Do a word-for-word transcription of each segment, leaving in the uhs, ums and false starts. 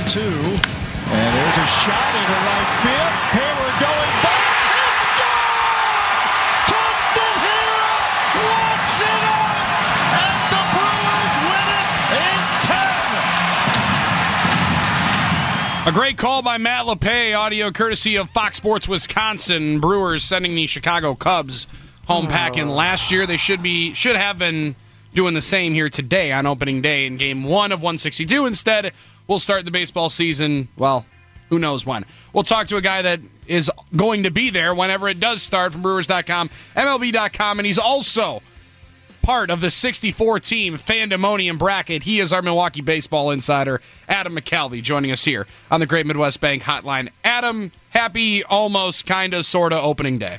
two. And there's a shot into right field. Hayward going back. It's gone! Justin Hero walks it up as the Brewers win it in ten. A great call by Matt LePay, audio courtesy of Fox Sports Wisconsin. Brewers sending the Chicago Cubs home packing last year. They should be should have been doing the same here today on opening day in game one of one sixty-two. Instead, we'll start the baseball season, well, who knows when. We'll talk to a guy that is going to be there whenever it does start from Brewers dot com, M L B dot com, and he's also part of the sixty-four team Fandemonium bracket. He is our Milwaukee baseball insider, Adam McCalvey, joining us here on the Great Midwest Bank Hotline. Adam, happy almost, kind of, sort of opening day.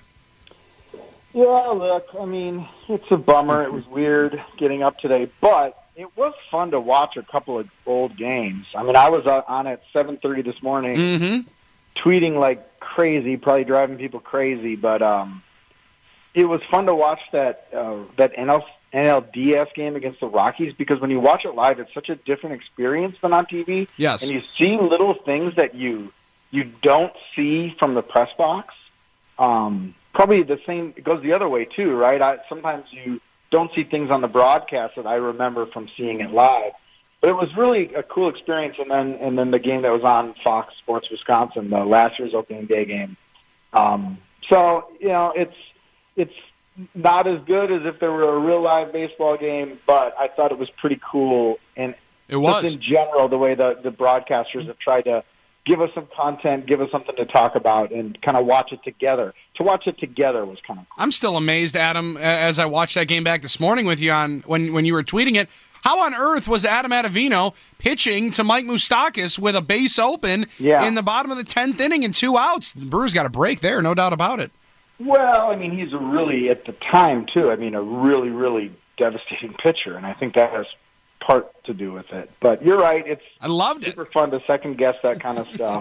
Yeah, look, I mean, it's a bummer. It was weird getting up today, but it was fun to watch a couple of old games. I mean, I was on at seven thirty this morning, mm-hmm. tweeting like crazy, probably driving people crazy, but um, it was fun to watch that uh, that N L D S game against the Rockies, because when you watch it live, it's such a different experience than on T V. Yes. And you see little things that you you don't see from the press box. Um, probably the same, it goes the other way too, right? I, sometimes you don't see things on the broadcast that I remember from seeing it live. But it was really a cool experience. And then and then the game that was on Fox Sports Wisconsin, the last year's opening day game. Um, so, you know, it's it's not as good as if there were a real live baseball game, but I thought it was pretty cool. And it was. Just in general, the way the, the broadcasters have tried to give us some content, give us something to talk about, and kind of watch it together. To watch it together was kind of cool. I'm still amazed, Adam, as I watched that game back this morning with you on when, when you were tweeting it. How on earth was Adam Ottavino pitching to Mike Moustakas with a base open yeah. in the bottom of the tenth inning and two outs? The Brewers got a break there, no doubt about it. Well, I mean, he's a really, at the time, too, I mean, a really, really devastating pitcher, and I think that has part to do with it. But you're right, it's I loved super it. fun to second-guess that kind of stuff.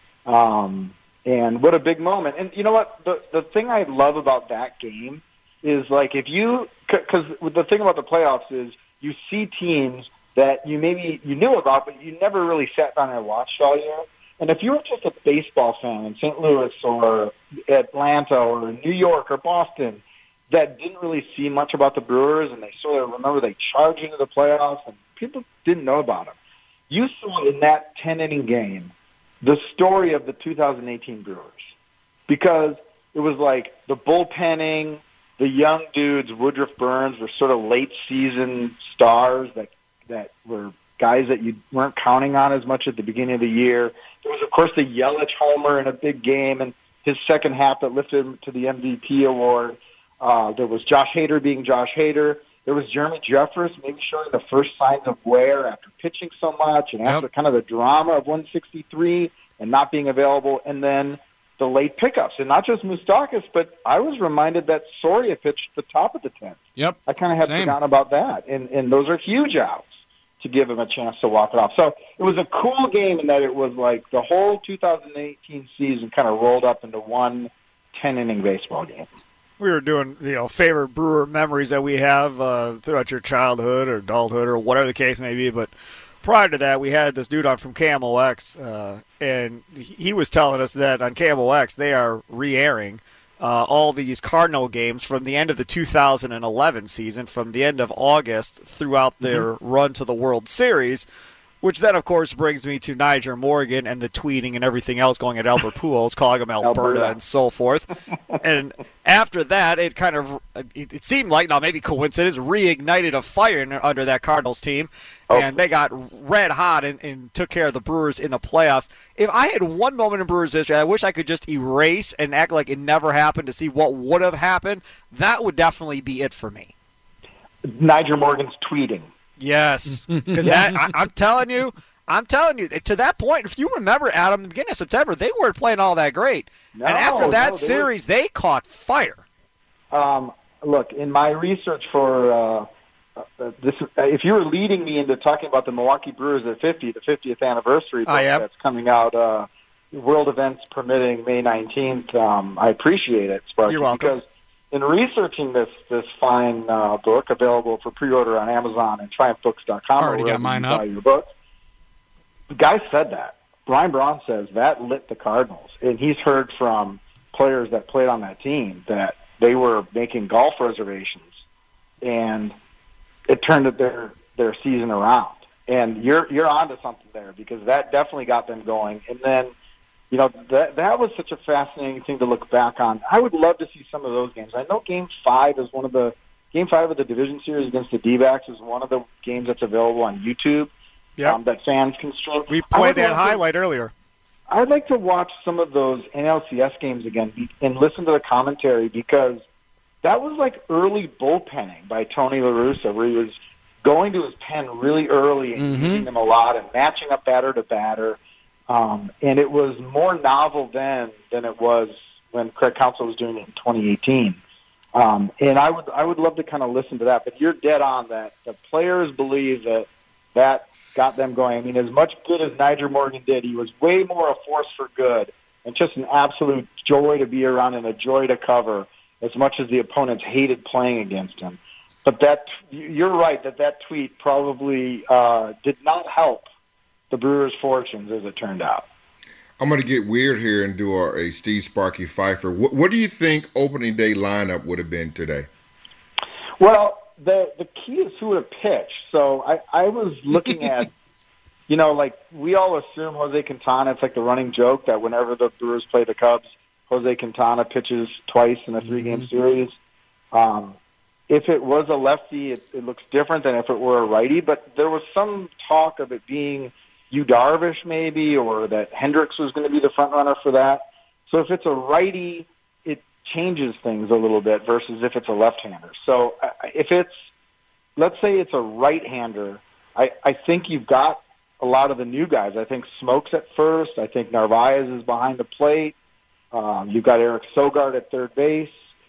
Um, and what a big moment. And you know what? The, the thing I love about that game is, like, if you – because the thing about the playoffs is you see teams that you maybe you knew about, but you never really sat down and watched all year. And if you were just a baseball fan in Saint Louis or Atlanta or New York or Boston that didn't really see much about the Brewers, and they sort of remember they charged into the playoffs and people didn't know about them, you saw in that ten-inning game the story of the two thousand eighteen Brewers, because it was like the bullpenning, the young dudes, Woodruff, Burns, were sort of late-season stars that that were guys that you weren't counting on as much at the beginning of the year. There was, of course, the Yelich homer in a big game, and his second half that lifted him to the M V P award. Uh, there was Josh Hader being Josh Hader. There was Jeremy Jeffress maybe showing the first signs of wear after pitching so much and after yep. kind of the drama of one sixty-three and not being available, and then the late pickups. And not just Moustakas, but I was reminded that Soria pitched the top of the tenth. Yep. I kind of had Same. forgotten about that. And, and those are huge outs to give him a chance to walk it off. So it was a cool game in that it was like the whole two thousand eighteen season kind of rolled up into one ten-inning baseball game. We were doing, you know, favorite Brewer memories that we have uh, throughout your childhood or adulthood or whatever the case may be. But prior to that, we had this dude on from K M O X, uh, and he was telling us that on K M O X they are re-airing uh, all these Cardinal games from the end of the two thousand eleven season, from the end of August throughout their mm-hmm. run to the World Series. Which then, of course, brings me to Nyjer Morgan and the tweeting and everything else going at Albert Pujols, calling him Alberta, Alberta. and so forth. And after that, it kind of it, it seemed like, now maybe coincidence, reignited a fire in, under that Cardinals team, oh. and they got red hot and, and took care of the Brewers in the playoffs. If I had one moment in Brewers history, I wish I could just erase and act like it never happened to see what would have happened. That would definitely be it for me. Nyjer Morgan's tweeting. Yes, because I, I'm telling you, I'm telling you, to that point, if you remember, Adam, the beginning of September, they weren't playing all that great. No, and after that no, they series, were... they caught fire. Um, look, in my research for uh, uh, this, uh, if you were leading me into talking about the Milwaukee Brewers at fifty, the fiftieth anniversary book that's coming out, uh, world events permitting, May nineteenth, um, I appreciate it, Sparky. You're welcome. Because in researching this this fine uh, book, available for pre-order on Amazon and triumph books dot com, Already got mine up. Your books, the guy said that. Brian Braun says that lit the Cardinals, and he's heard from players that played on that team that they were making golf reservations, and it turned their their season around. And you're you're onto something there, because that definitely got them going. And then, you know, that that was such a fascinating thing to look back on. I would love to see some of those games. I know Game Five is one of the Game Five of the division series against the D-backs is one of the games that's available on YouTube. Yep. Um, that fans can stream. We played that highlight to, earlier. I'd like to watch some of those N L C S games again and listen to the commentary, because that was like early bullpenning by Tony La Russa, where he was going to his pen really early and mm-hmm. using them a lot and matching up batter to batter. Um, and it was more novel then than it was when Craig Counsell was doing it in twenty eighteen. Um, and I would I would love to kind of listen to that. But you're dead on that. The players believe that that got them going. I mean, as much good as Nyjer Morgan did, he was way more a force for good and just an absolute joy to be around and a joy to cover, as much as the opponents hated playing against him. But that you're right that that tweet probably uh, did not help the Brewers' fortunes, as it turned out. I'm going to get weird here and do a, a Steve Sparky Pfeiffer. What, what do you think opening day lineup would have been today? Well, the the key is who would have pitched. So I, I was looking at, you know, like we all assume Jose Quintana. It's like the running joke that whenever the Brewers play the Cubs, Jose Quintana pitches twice in a three-game mm-hmm. series. Um, if it was a lefty, it, it looks different than if it were a righty. But there was some talk of it being Yu Darvish maybe, or that Hendricks was going to be the front runner for that. So if it's a righty, it changes things a little bit versus if it's a left-hander. So uh, if it's, let's say it's a right-hander, I, I think you've got a lot of the new guys. I think Smokes at first. I think Narvaez is behind the plate. Um, you've got Eric Sogard at third base.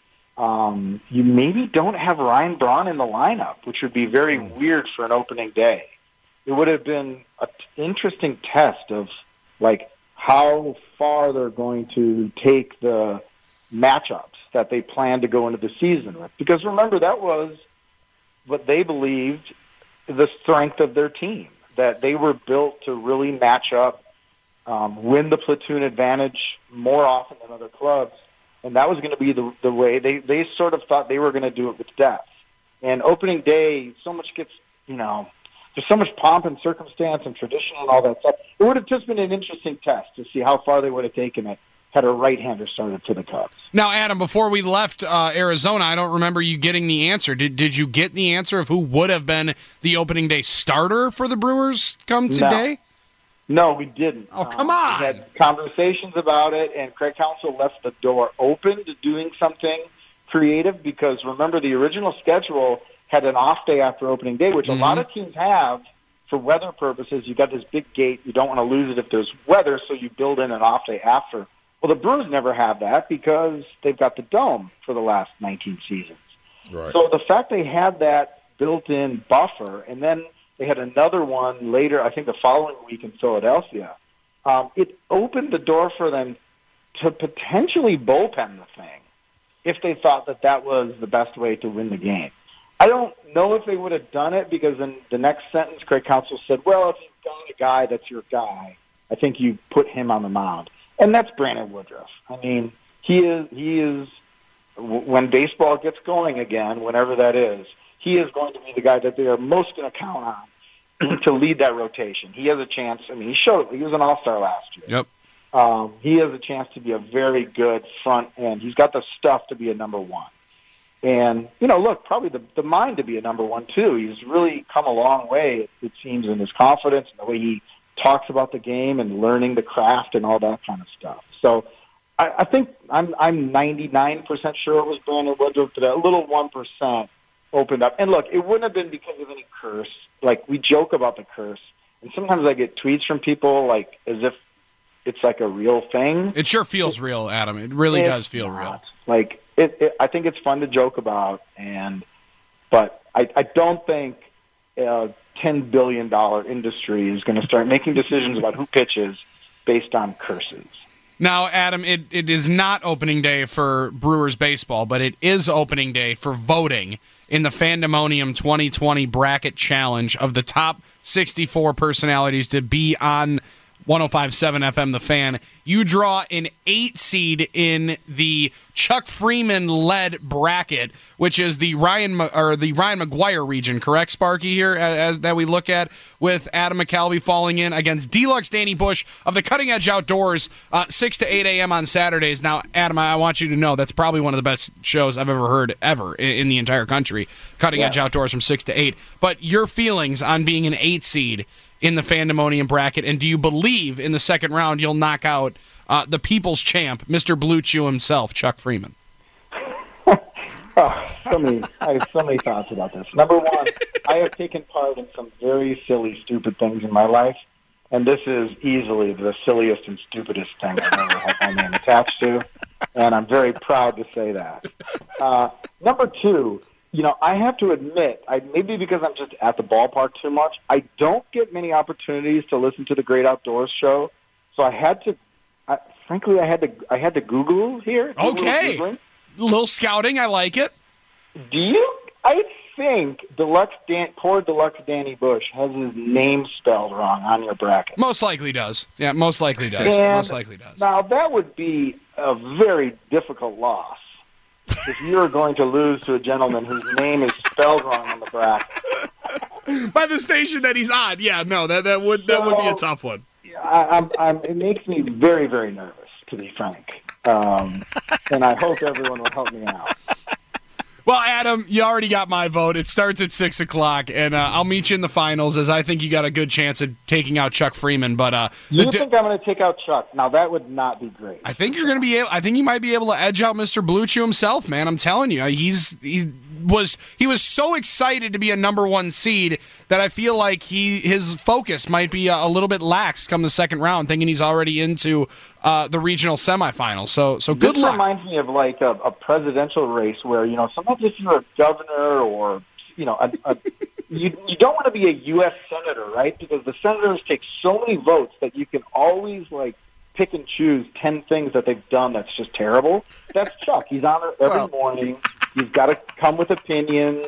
Um, you maybe don't have Ryan Braun in the lineup, which would be very mm. weird for an opening day. It would have been an t- interesting test of, like, how far they're going to take the matchups that they plan to go into the season with. Because remember, that was what they believed the strength of their team, that they were built to really match up, um, win the platoon advantage more often than other clubs. And that was going to be the, the way. They, they sort of thought they were going to do it with depth. And opening day, so much gets, you know, there's so much pomp and circumstance and tradition and all that stuff. It would have just been an interesting test to see how far they would have taken it had a right-hander started to the Cubs. Now, Adam, before we left uh, Arizona, I don't remember you getting the answer. Did did you get the answer of who would have been the opening day starter for the Brewers come today? No, no we didn't. Oh, come um, on. We had conversations about it, and Craig Counsell left the door open to doing something creative because, remember, the original schedule had an off day after opening day, which mm-hmm. a lot of teams have for weather purposes. You got this big gate. You don't want to lose it if there's weather, so you build in an off day after. Well, the Brewers never have that because they've got the Dome for the last nineteen seasons. Right. So the fact they had that built-in buffer, and then they had another one later, I think the following week in Philadelphia, um, it opened the door for them to potentially bullpen the thing if they thought that that was the best way to win the game. I don't know if they would have done it because in the next sentence, Craig Counsell said, well, if you've got a guy that's your guy, I think you put him on the mound. And that's Brandon Woodruff. I mean, he is, he is, when baseball gets going again, whenever that is, he is going to be the guy that they are most going to count on to lead that rotation. He has a chance. I mean, he showed he was an all-star last year. Yep. Um, he has a chance to be a very good front end. He's got the stuff to be a number one. And, you know, look, probably the, the mind to be a number one, too. He's really come a long way, it, it seems, in his confidence and the way he talks about the game and learning the craft and all that kind of stuff. So I, I think I'm I'm ninety-nine percent sure it was Brandon Woodruff, but that little one percent opened up. And look, it wouldn't have been because of any curse. Like, we joke about the curse. And sometimes I get tweets from people, like, as if it's like a real thing. It sure feels real, Adam. It really it's does feel not. real. Like, it, it, I think it's fun to joke about, and but I, I don't think a ten billion dollars industry is going to start making decisions about who pitches based on curses. Now, Adam, it, it is not opening day for Brewers baseball, but it is opening day for voting in the Fandemonium twenty twenty Bracket Challenge of the top sixty-four personalities to be on one oh five point seven F M The Fan. You draw an eight seed in the Chuck Freeman-led bracket, which is the Ryan or the Ryan McGuire region, correct, Sparky? Here, as, as that we look at, with Adam McCalvey falling in against Deluxe Danny Bush of the Cutting Edge Outdoors, uh, six to eight a.m. on Saturdays. Now, Adam, I want you to know that's probably one of the best shows I've ever heard ever in, in the entire country. Cutting yeah. Edge Outdoors from six to eight. But your feelings on being an eight seed in the Fandemonium bracket, and do you believe in the second round you'll knock out uh, the people's champ, Mister Blue Chew himself, Chuck Freeman? oh, so many, I have so many thoughts about this. Number one, I have taken part in some very silly, stupid things in my life, and this is easily the silliest and stupidest thing I've ever had my name attached to, and I'm very proud to say that. Uh, number two, you know, I have to admit, I, maybe because I'm just at the ballpark too much, I don't get many opportunities to listen to the Great Outdoors show. So I had to, I, frankly, I had to, I had to Google here. Okay, a little scouting, I like it. Do you? I think Deluxe Dan, poor Deluxe Danny Bush has his name spelled wrong on your bracket. Most likely does. Yeah, most likely does. And most likely does. Now that would be a very difficult loss. If you're going to lose to a gentleman whose name is spelled wrong on the bracket by the station that he's on, yeah, no, that that would that so, would be a tough one. I, I'm, I'm, it makes me very, very nervous, to be frank, um, and I hope everyone will help me out. Well, Adam, you already got my vote. It starts at six o'clock, and uh, I'll meet you in the finals, as I think you got a good chance of taking out Chuck Freeman. But uh, you think d- I'm going to take out Chuck? Now that would not be great. I think you're going to be able. I think you might be able to edge out Mister Blue Chew himself, man. I'm telling you, he's he was he was so excited to be a number one seed that I feel like he his focus might be a, a little bit lax come the second round, thinking he's already into uh, the regional semifinals. So, so good this luck. This reminds me of like a, a presidential race where, you know, sometimes if you're a governor or, you know, a, a, you you don't want to be a U S senator, right? Because the senators take so many votes that you can always like pick and choose ten things that they've done that's just terrible. That's Chuck. He's on there every well, morning. He's got to come with opinions.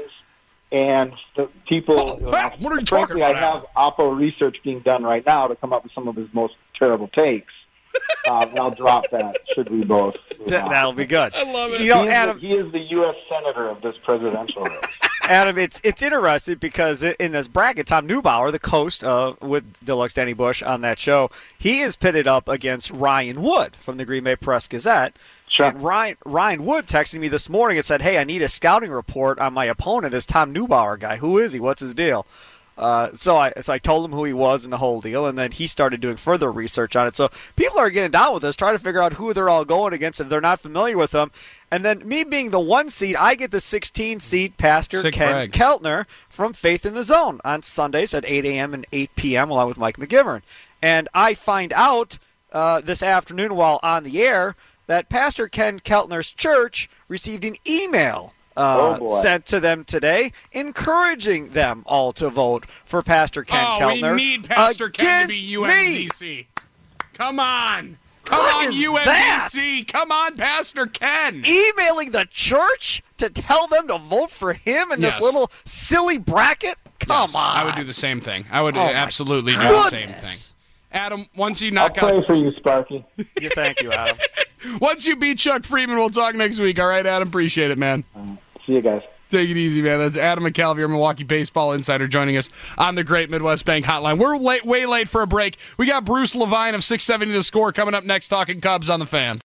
And the people, oh, you know, what are you frankly, talking about? I have Oppo research being done right now to come up with some of his most terrible takes. Uh, and I'll drop that, should we both. That, that'll be good. I love it. You know, he, is Adam, the, he is the U S senator of this presidential race. Adam, it's it's interesting because in this bracket, Tom Neubauer, the host uh, with Deluxe Danny Bush on that show, he is pitted up against Ryan Wood from the Green Bay Press-Gazette. Sure. And Ryan, Ryan Wood texted me this morning and said, hey, I need a scouting report on my opponent, this Tom Neubauer guy. Who is he? What's his deal? Uh, so I so I told him who he was and the whole deal, and then he started doing further research on it. So people are getting down with this, trying to figure out who they're all going against if they're not familiar with them. And then me being the one seed, I get the sixteen seed Pastor Sick Ken brag. Keltner from Faith in the Zone on Sundays at eight a.m. and eight p.m. along with Mike McGivern. And I find out uh, this afternoon while on the air that Pastor Ken Keltner's church received an email uh, oh sent to them today encouraging them all to vote for Pastor Ken oh, Keltner. we need Pastor Ken to be against U M B C. me. Come on. Come What on, is U M B C. that? Come on, Pastor Ken. Emailing the church to tell them to vote for him in Yes. this little silly bracket? Come Yes, on. I would do the same thing. I would Oh, my absolutely do the same goodness. thing. Adam, once you I'll knock pray out, for you, Sparky. Yeah, thank you, Adam. once you beat Chuck Freeman, we'll talk next week. All right, Adam, appreciate it, man. See you guys. Take it easy, man. That's Adam McCalvey, our Milwaukee baseball insider, joining us on the Great Midwest Bank Hotline. We're late, way late for a break. We got Bruce Levine of six seventy The Score coming up next, talking Cubs on the Fan.